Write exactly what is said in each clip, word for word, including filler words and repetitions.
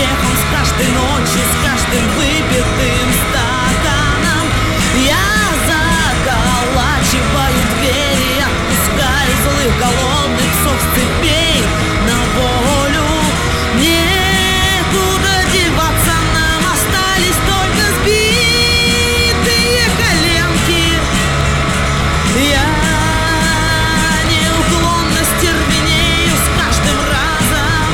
успехом, с каждой ночью, с каждым выпитым стаканом. Я заколачиваю двери, отпускаю злых голодных псов с цепей на волю. Некуда деваться нам, остались только сбитые коленки. Я неуклонно стервенею с каждым разом.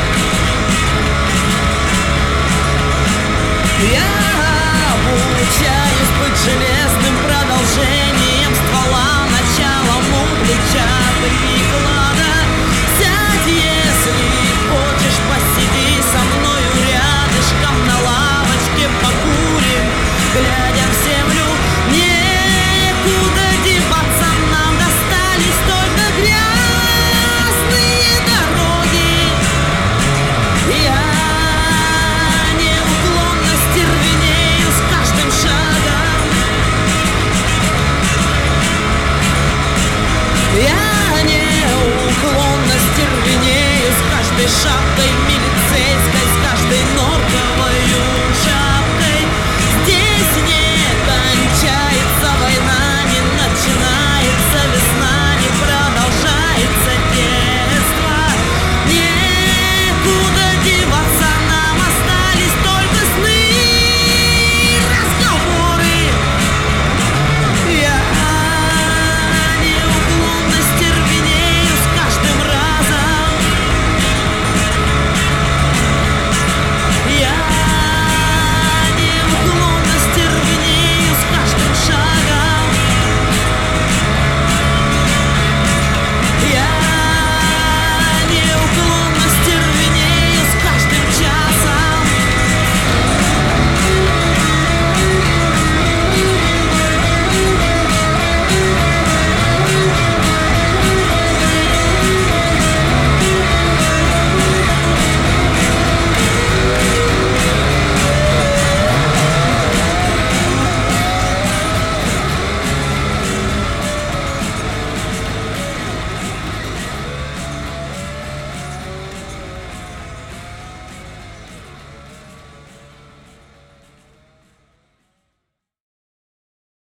Я обучаюсь быть железным продолжением ствола, началом у плеча приклада. Сядь, если хочешь, посиди со мною рядышком на лавочке, покурим, глядя в землю. Некуда деваться нам, достались только грязные дороги. Я неуклонно стервенею с каждым шагом. Я неуклонно стервенею с каждой шапкой милицейской.